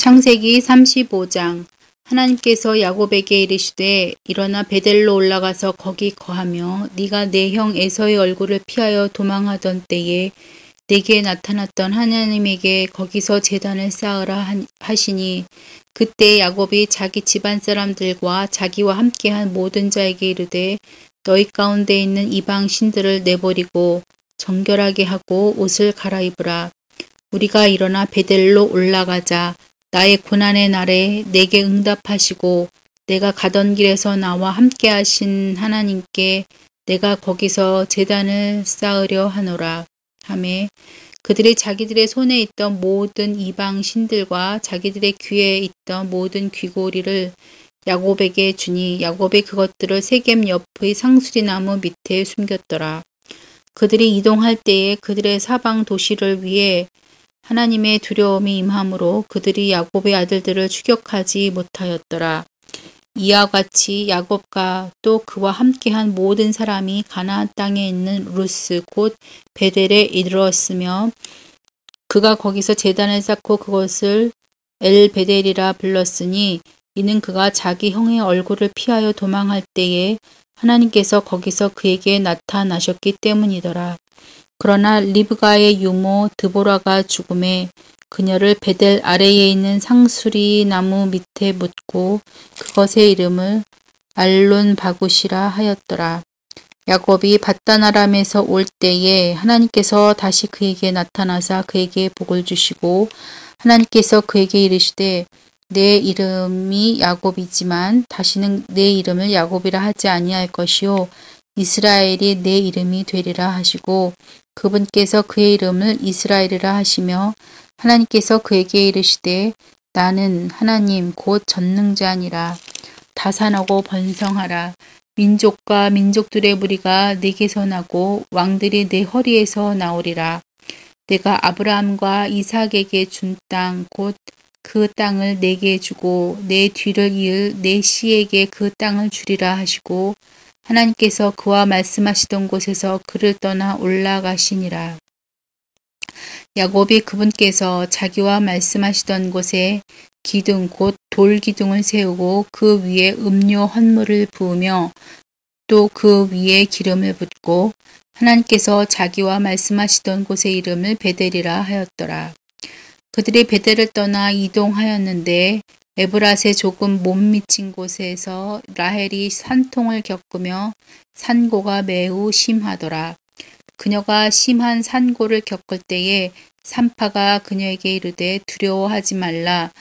창세기 35장. 하나님께서 야곱에게 이르시되 일어나 베델로 올라가서 거기 거하며 네가 내 형 에서의 얼굴을 피하여 도망하던 때에 내게 나타났던 하나님에게 거기서 제단을 쌓으라 하시니, 그때 야곱이 자기 집안 사람들과 자기와 함께한 모든 자에게 이르되 너희 가운데 있는 이방 신들을 내버리고 정결하게 하고 옷을 갈아입으라. 우리가 일어나 베델로 올라가자. 나의 고난의 날에 내게 응답하시고 내가 가던 길에서 나와 함께 하신 하나님께 내가 거기서 제단을 쌓으려 하노라 하매, 그들이 자기들의 손에 있던 모든 이방 신들과 자기들의 귀에 있던 모든 귀고리를 야곱에게 주니 야곱이 그것들을 세겜 옆의 상수리나무 밑에 숨겼더라. 그들이 이동할 때에 그들의 사방 도시를 위해 하나님의 두려움이 임함으로 그들이 야곱의 아들들을 추격하지 못하였더라. 이와 같이 야곱과 또 그와 함께한 모든 사람이 가나안 땅에 있는 루스 곧 베델에 이르렀으며, 그가 거기서 제단을 쌓고 그것을 엘베델이라 불렀으니, 이는 그가 자기 형의 얼굴을 피하여 도망할 때에 하나님께서 거기서 그에게 나타나셨기 때문이더라. 그러나 리브가의 유모 드보라가 죽음에 그녀를 베델 아래에 있는 상수리 나무 밑에 묻고 그것의 이름을 알론 바굿이라 하였더라. 야곱이 밧단 아람에서 올 때에 하나님께서 다시 그에게 나타나사 그에게 복을 주시고, 하나님께서 그에게 이르시되 내 이름이 야곱이지만 다시는 내 이름을 야곱이라 하지 아니할 것이요 이스라엘이 내 이름이 되리라 하시고, 그분께서 그의 이름을 이스라엘이라 하시며, 하나님께서 그에게 이르시되 나는 하나님 곧 전능자니라. 다산하고 번성하라. 민족과 민족들의 무리가 내게서 나고 왕들이 내 허리에서 나오리라. 내가 아브라함과 이삭에게 준 땅 곧 그 땅을 내게 주고 내 뒤를 이을 내 씨에게 그 땅을 주리라 하시고, 하나님께서 그와 말씀하시던 곳에서 그를 떠나 올라가시니라. 야곱이 그분께서 자기와 말씀하시던 곳에 기둥 곧 돌기둥을 세우고 그 위에 음료 헌물을 부으며 또 그 위에 기름을 붓고, 하나님께서 자기와 말씀하시던 곳의 이름을 베델이라 하였더라. 그들이 베델을 떠나 이동하였는데 에브랏에 조금 못 미친 곳에서 라헬이 산통을 겪으며 산고가 매우 심하더라. 그녀가 심한 산고를 겪을 때에 산파가 그녀에게 이르되 두려워하지 말라.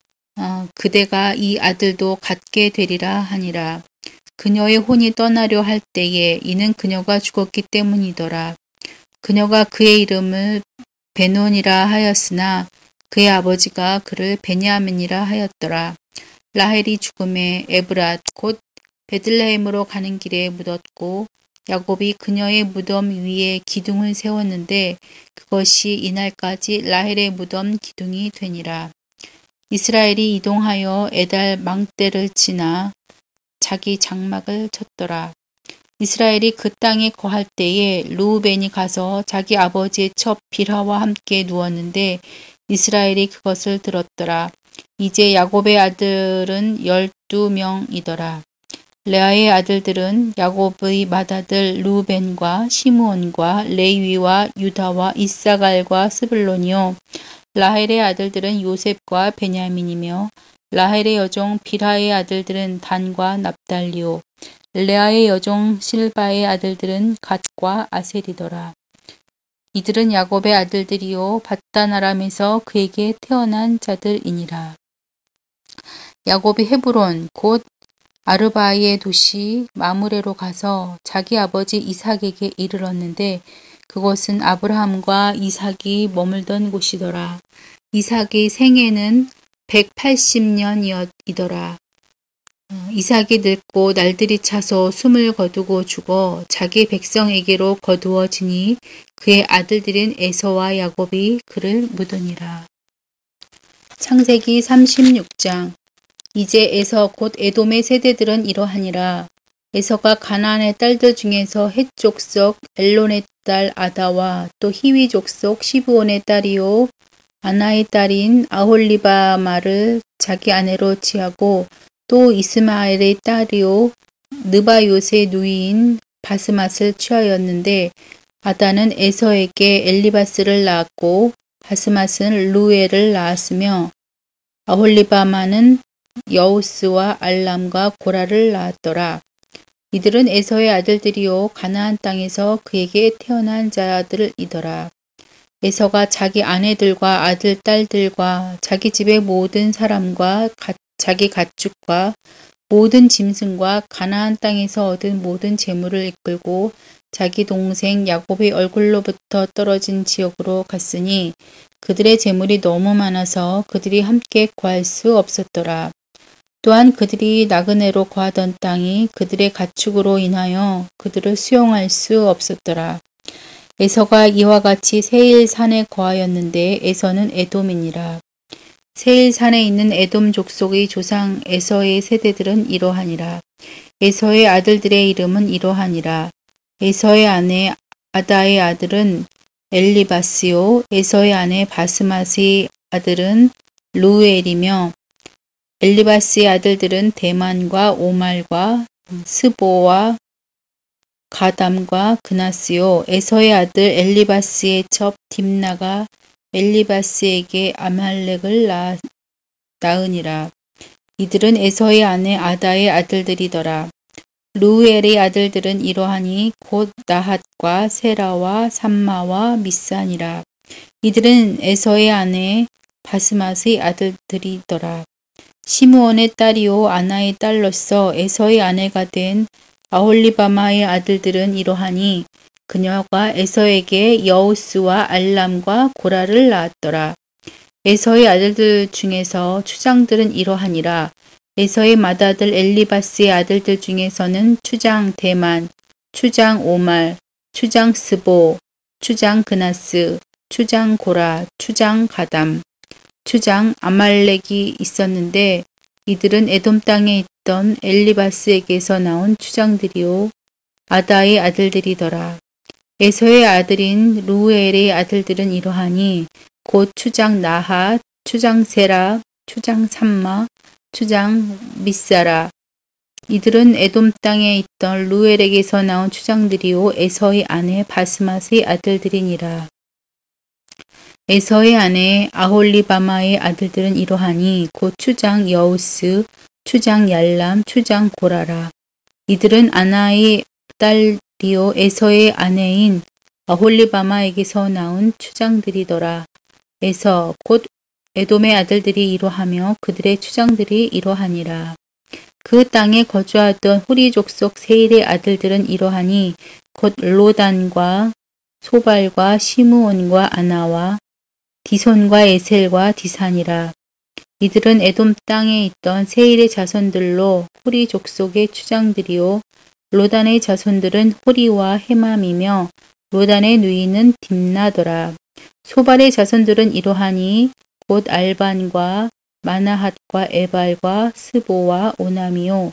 그대가 이 아들도 갖게 되리라 하니라. 그녀의 혼이 떠나려 할 때에 이는 그녀가 죽었기 때문이더라. 그녀가 그의 이름을 베논이라 하였으나 그의 아버지가 그를 베냐민이라 하였더라. 라헬이 죽음에 에브랏 곧 베들레헴으로 가는 길에 묻었고, 야곱이 그녀의 무덤 위에 기둥을 세웠는데 그것이 이날까지 라헬의 무덤 기둥이 되니라. 이스라엘이 이동하여 에달 망대를 지나 자기 장막을 쳤더라. 이스라엘이 그 땅에 거할 때에 르우벤이 가서 자기 아버지의 첩 빌하와 함께 누웠는데 이스라엘이 그것을 들었더라. 이제 야곱의 아들은 12명이더라. 레아의 아들들은 야곱의 맏아들 르우벤과 시므온과 레위와 유다와 이사갈과 스불론이요, 라헬의 아들들은 요셉과 베냐민이며, 라헬의 여종 빌하의 아들들은 단과 납달리요, 레아의 여종 실바의 아들들은 갓과 아셀이더라. 이들은 야곱의 아들들이요 밧단 아람에서 그에게 태어난 자들이니라. 야곱이 헤브론 곧 아르바의 도시 마므레로 가서 자기 아버지 이삭에게 이르렀는데 그곳은 아브라함과 이삭이 머물던 곳이더라. 이삭이 생애는 180년이더라. 이삭이 늙고 날들이 차서 숨을 거두고 죽어 자기 백성에게로 거두어지니 그의 아들들인 에서와 야곱이 그를 묻으니라. 창세기 36장. 이제 에서 곧 에돔의 세대들은 이러하니라. 에서가 가나안의 딸들 중에서 헷 족속 엘론의 딸 아다와 또 히위 족속 시브온의 딸이요 아나의 딸인 아홀리바마를 자기 아내로 취하고 또 이스마엘의 딸이요 느바요의 누이인 바스맛을 취하였는데 아다는 에서에게 엘리바스를 낳았고 바스맛은 루엘을 낳았으며 아홀리바마는 여우스와 알람과 고라를 낳았더라. 이들은 에서의 아들들이요 가나안 땅에서 그에게 태어난 자들이더라. 에서가 자기 아내들과 아들, 딸들과 자기 집의 모든 사람과 자기 가축과 모든 짐승과 가나안 땅에서 얻은 모든 재물을 이끌고 자기 동생 야곱의 얼굴로부터 떨어진 지역으로 갔으니 그들의 재물이 너무 많아서 그들이 함께 구할 수 없었더라. 또한 그들이 나그네로 거하던 땅이 그들의 가축으로 인하여 그들을 수용할 수 없었더라. 에서가 이와 같이 세일 산에 거하였는데 에서는 에돔이니라. 세일 산에 있는 에돔 족속의 조상 에서의 세대들은 이러하니라. 에서의 아들들의 이름은 이러하니라. 에서의 아내 아다의 아들은 엘리바스요 에서의 아내 바스맛의 아들은 루엘이며 엘리바스의 아들들은 대만과 오말과 스보와 가담과 그나스요. 에서의 아들 엘리바스의 첩 딥나가 엘리바스에게 아말렉을 낳으니라. 이들은 에서의 아내 아다의 아들들이더라. 루엘의 아들들은 이러하니 곧 나핫과 세라와 삼마와 미산이라. 이들은 에서의 아내 바스맛의 아들들이더라. 시므온의 딸이요 아나의 딸로서 에서의 아내가 된 아홀리바마의 아들들은 이러하니 그녀가 에서에게 여우스와 알람과 고라를 낳았더라. 에서의 아들들 중에서 추장들은 이러하니라. 에서의 맏아들 엘리바스의 아들들 중에서는 추장 대만, 추장 오말, 추장 스보, 추장 그나스, 추장 고라, 추장 가담, 추장 아말렉이 있었는데 이들은 에돔 땅에 있던 엘리바스에게서 나온 추장들이요 아다의 아들들이더라. 에서의 아들인 루엘의 아들들은 이러하니 곧 추장 나핫, 추장 세라, 추장 삼마, 추장 미사라. 이들은 에돔 땅에 있던 루엘에게서 나온 추장들이요 에서의 아내 바스맛의 아들들이니라. 에서의 아내 아홀리바마의 아들들은 이러하니 곧 추장 여우스, 추장 얄람, 추장 고라라. 이들은 아나의 딸이요 에서의 아내인 아홀리바마에게서 나온 추장들이더라. 에서 곧 에돔의 아들들이 이러하며 그들의 추장들이 이러하니라. 그 땅에 거주하던 후리 족속 세일의 아들들은 이러하니 곧 로단과 소발과 시므온과 아나와 디손과 에셀과 디산이라. 이들은 에돔 땅에 있던 세일의 자손들로 후리 족속의 추장들이요 로단의 자손들은 호리와 헤맘이며 로단의 누이는 딥나더라. 소발의 자손들은 이러하니 곧 알반과 마나핫과 에발과 스보와 오남이요.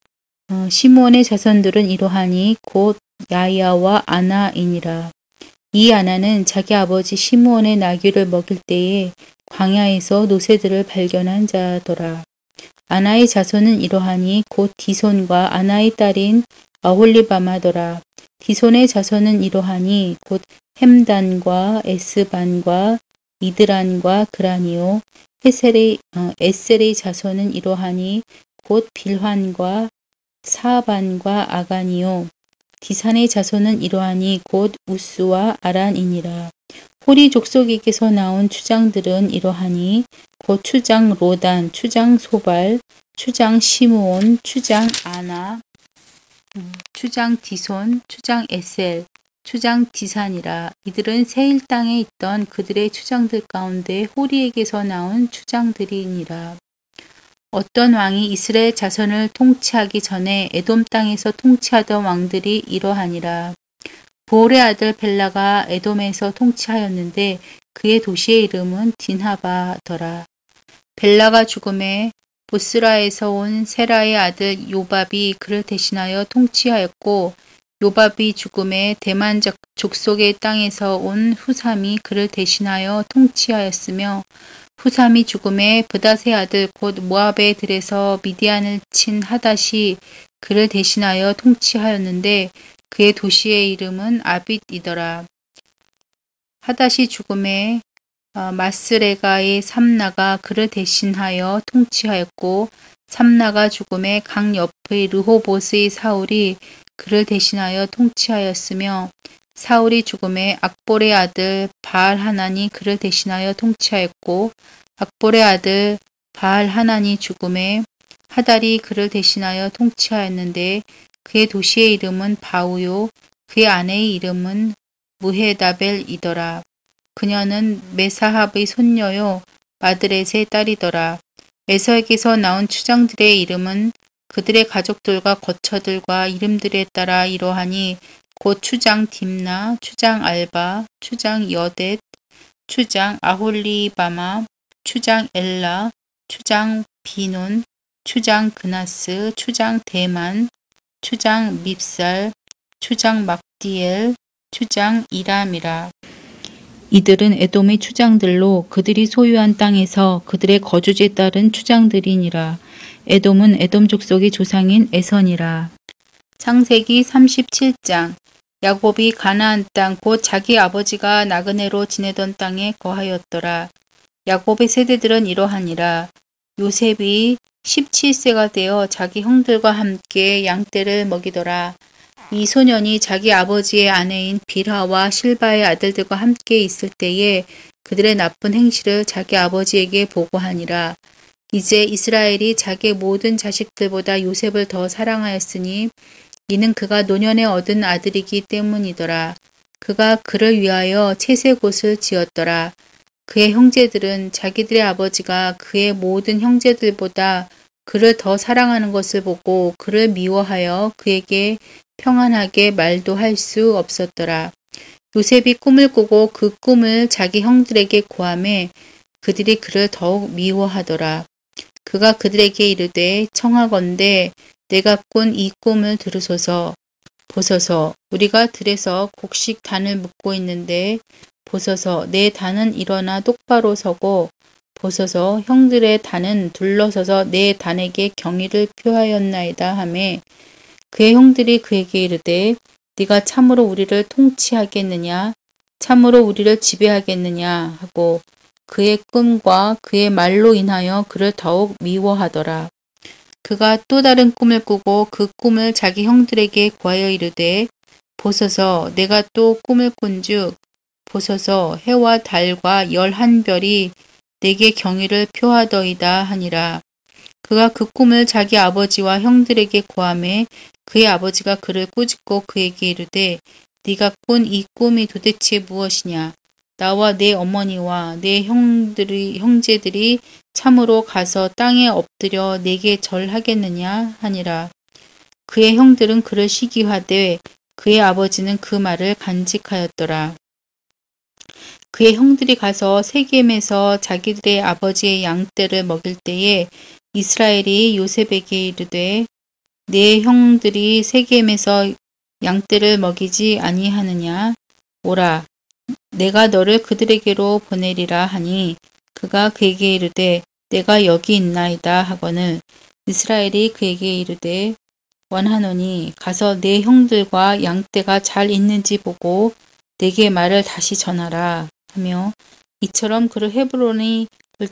시므온의 자손들은 이러하니 곧 야야와 아나이니라. 이 아나는 자기 아버지 시므온의 나귀를 먹일 때에 광야에서 노새들을 발견한 자더라. 아나의 자손은 이러하니 곧 디손과 아나의 딸인 아홀리바마더라. 디손의 자손은 이러하니 곧 햄단과 에스반과 이드란과 그라니요. 에셀의 자손은 이러하니 곧 빌환과 사반과 아가니요. 디산의 자손은 이러하니 곧 우스와 아란이니라. 호리 족속에게서 나온 추장들은 이러하니 곧 추장 로단, 추장 소발, 추장 시므온, 추장 아나, 추장 디손, 추장 에셀, 추장 디산이라. 이들은 세일 땅에 있던 그들의 추장들 가운데 호리에게서 나온 추장들이니라. 어떤 왕이 이스라엘 자손을 통치하기 전에 에돔 땅에서 통치하던 왕들이 이러하니라. 부올의 아들 벨라가 에돔에서 통치하였는데 그의 도시의 이름은 딘하바더라. 벨라가 죽음에 보스라에서 온 세라의 아들 요밥이 그를 대신하여 통치하였고 요밥이 죽음에 대만 족속의 땅에서 온 후삼이 그를 대신하여 통치하였으며 후삼이 죽음에 브닷의 아들 곧 모압의 들에서 미디안을 친 하닷이 그를 대신하여 통치하였는데 그의 도시의 이름은 아빗이더라. 하닷이 죽음에 마스레가의 삼나가 그를 대신하여 통치하였고 삼나가 죽음에 강 옆의 르호봇의 사울이 그를 대신하여 통치하였으며 사울이 죽음에 악볼의 아들 바알하난이 그를 대신하여 통치하였고 악볼의 아들 바알하난이 죽음에 하달이 그를 대신하여 통치하였는데 그의 도시의 이름은 바우요 그의 아내의 이름은 무헤다벨이더라. 그녀는 메사합의 손녀요 마드렛의 딸이더라. 에서에게서 나온 추장들의 이름은 그들의 가족들과 거처들과 이름들에 따라 이러하니 곧 추장 딥나, 추장 알바, 추장 여댓, 추장 아홀리바마, 추장 엘라, 추장 비논, 추장 그나스, 추장 대만, 추장 밉살, 추장 막디엘, 추장 이람이라. 이들은 에돔의 추장들로 그들이 소유한 땅에서 그들의 거주지에 따른 추장들이니라. 에돔은 에돔 족속의 조상인 에선이라. 창세기 37장. 야곱이 가나안 땅 곧 자기 아버지가 나그네로 지내던 땅에 거하였더라. 야곱의 세대들은 이러하니라. 요셉이 17세가 되어 자기 형들과 함께 양떼를 먹이더라. 이 소년이 자기 아버지의 아내인 빌하와 실바의 아들들과 함께 있을 때에 그들의 나쁜 행실을 자기 아버지에게 보고하니라. 이제 이스라엘이 자기의 모든 자식들보다 요셉을 더 사랑하였으니 이는 그가 노년에 얻은 아들이기 때문이더라. 그가 그를 위하여 채색옷을 지었더라. 그의 형제들은 자기들의 아버지가 그의 모든 형제들보다 그를 더 사랑하는 것을 보고 그를 미워하여 그에게 평안하게 말도 할 수 없었더라. 요셉이 꿈을 꾸고 그 꿈을 자기 형들에게 고하매 그들이 그를 더욱 미워하더라. 그가 그들에게 이르되 청하건대 내가 꾼 이 꿈을 들으소서. 보소서 우리가 들에서 곡식 단을 묶고 있는데 보소서 내 단은 일어나 똑바로 서고 보소서 형들의 단은 둘러서서 내 단에게 경의를 표하였나이다 하매 그의 형들이 그에게 이르되 네가 참으로 우리를 통치하겠느냐 참으로 우리를 지배하겠느냐 하고 그의 꿈과 그의 말로 인하여 그를 더욱 미워하더라. 그가 또 다른 꿈을 꾸고 그 꿈을 자기 형들에게 고하여 이르되 보소서 내가 또 꿈을 꾼즉 보소서 해와 달과 11별이 내게 경의를 표하더이다 하니라. 그가 그 꿈을 자기 아버지와 형들에게 고하매 그의 아버지가 그를 꾸짖고 그에게 이르되 네가 꾼 이 꿈이 도대체 무엇이냐? 나와 내 어머니와 내 형제들이 참으로 가서 땅에 엎드려 내게 절하겠느냐 하니라. 그의 형들은 그를 시기하되 그의 아버지는 그 말을 간직하였더라. 그의 형들이 가서 세겜에서 자기들의 아버지의 양떼를 먹일 때에 이스라엘이 요셉에게 이르되 내 형들이 세겜에서 양떼를 먹이지 아니하느냐? 오라, 내가 너를 그들에게로 보내리라 하니 그가 그에게 이르되 내가 여기 있나이다 하거늘 이스라엘이 그에게 이르되 원하노니 가서 내 형들과 양떼가 잘 있는지 보고 내게 말을 다시 전하라 하며 이처럼 그를 헤브론의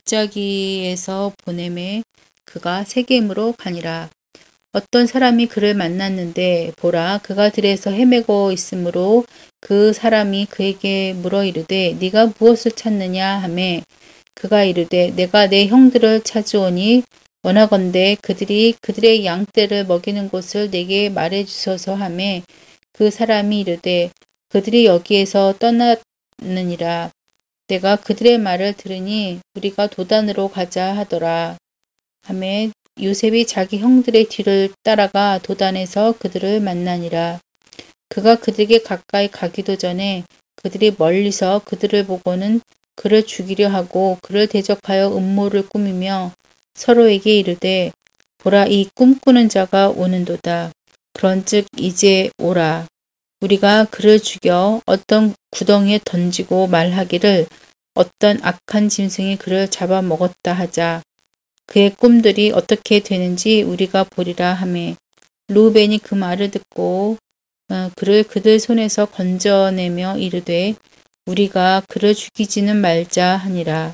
골짜기에서 보내매 그가 세겜으로 가니라. 어떤 사람이 그를 만났는데 보라 그가 들에서 헤매고 있으므로 그 사람이 그에게 물어 이르되 네가 무엇을 찾느냐 하매 그가 이르되 내가 내 형들을 찾으오니 원하건대 그들이 그들의 양떼를 먹이는 곳을 내게 말해 주소서 하매 그 사람이 이르되 그들이 여기에서 떠났느니라. 내가 그들의 말을 들으니 우리가 도단으로 가자 하더라. 하매 요셉이 자기 형들의 뒤를 따라가 도단에서 그들을 만나니라. 그가 그들에게 가까이 가기도 전에 그들이 멀리서 그들을 보고는 그를 죽이려 하고 그를 대적하여 음모를 꾸미며 서로에게 이르되 보라 이 꿈꾸는 자가 오는도다. 그런즉 이제 오라. 우리가 그를 죽여 어떤 구덩이에 던지고 말하기를 어떤 악한 짐승이 그를 잡아먹었다 하자. 그의 꿈들이 어떻게 되는지 우리가 보리라 하매 루벤이 그 말을 듣고 그를 그들 손에서 건져내며 이르되 우리가 그를 죽이지는 말자 하니라.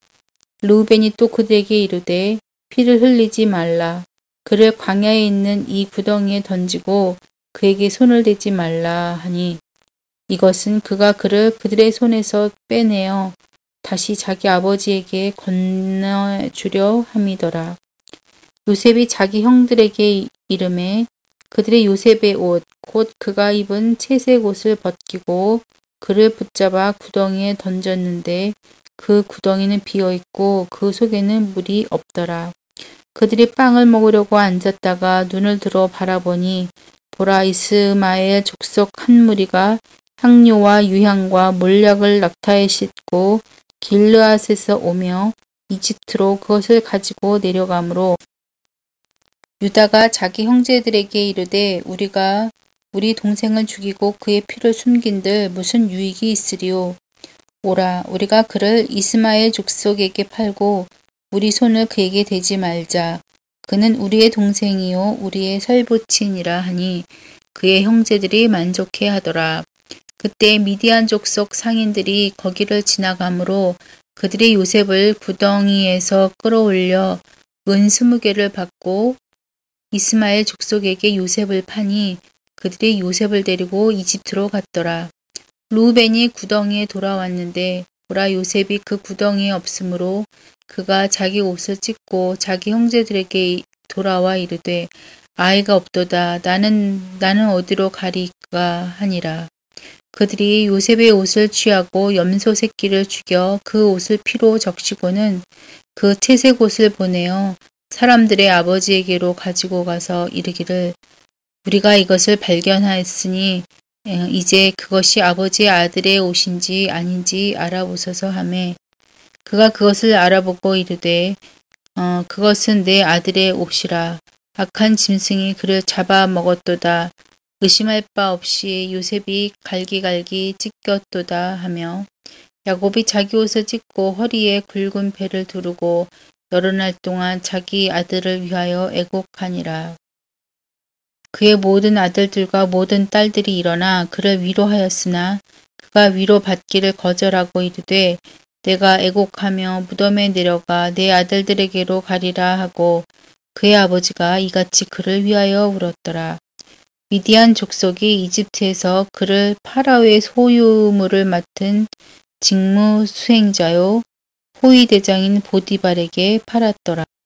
루벤이 또 그들에게 이르되 피를 흘리지 말라. 그를 광야에 있는 이 구덩이에 던지고 그에게 손을 대지 말라 하니 이것은 그가 그를 그들의 손에서 빼내어 다시 자기 아버지에게 건너주려 함이더라. 요셉이 자기 형들에게 이르매 그들의 요셉의 옷, 곧 그가 입은 채색 옷을 벗기고 그를 붙잡아 구덩이에 던졌는데 그 구덩이는 비어있고 그 속에는 물이 없더라. 그들이 빵을 먹으려고 앉았다가 눈을 들어 바라보니 보라 이스마엘 족속 한 무리가 향료와 유향과 몰약을 낙타에 싣고 길르앗에서 오며 이집트로 그것을 가지고 내려가므로 유다가 자기 형제들에게 이르되 우리가 우리 동생을 죽이고 그의 피를 숨긴들 무슨 유익이 있으리요. 오라 우리가 그를 이스마엘 족속에게 팔고 우리 손을 그에게 대지 말자. 그는 우리의 동생이요 우리의 살부친이라 하니 그의 형제들이 만족해 하더라. 그때 미디안 족속 상인들이 거기를 지나가므로 그들이 요셉을 구덩이에서 끌어올려 은 20개를 받고 이스마엘 족속에게 요셉을 파니 그들이 요셉을 데리고 이집트로 갔더라. 루벤이 구덩이에 돌아왔는데 보라 요셉이 그 구덩이에 없으므로 그가 자기 옷을 찢고 자기 형제들에게 돌아와 이르되 아이가 없도다 나는 어디로 가리까 하니라. 그들이 요셉의 옷을 취하고 염소 새끼를 죽여 그 옷을 피로 적시고는 그 채색 옷을 보내어 사람들의 아버지에게로 가지고 가서 이르기를 우리가 이것을 발견하였으니 이제 그것이 아버지의 아들의 옷인지 아닌지 알아보소서 하매 그가 그것을 알아보고 이르되 그것은 내 아들의 옷이라. 악한 짐승이 그를 잡아먹었도다. 의심할 바 없이 요셉이 갈기갈기 찢겼도다 하며 야곱이 자기 옷을 찢고 허리에 굵은 배를 두르고 여러 날 동안 자기 아들을 위하여 애곡하니라. 그의 모든 아들들과 모든 딸들이 일어나 그를 위로하였으나 그가 위로받기를 거절하고 이르되 내가 애곡하며 무덤에 내려가 내 아들들에게로 가리라 하고 그의 아버지가 이같이 그를 위하여 울었더라. 미디안 족속이 이집트에서 그를 파라오의 소유물을 맡은 직무 수행자요 호위 대장인 보디발에게 팔았더라.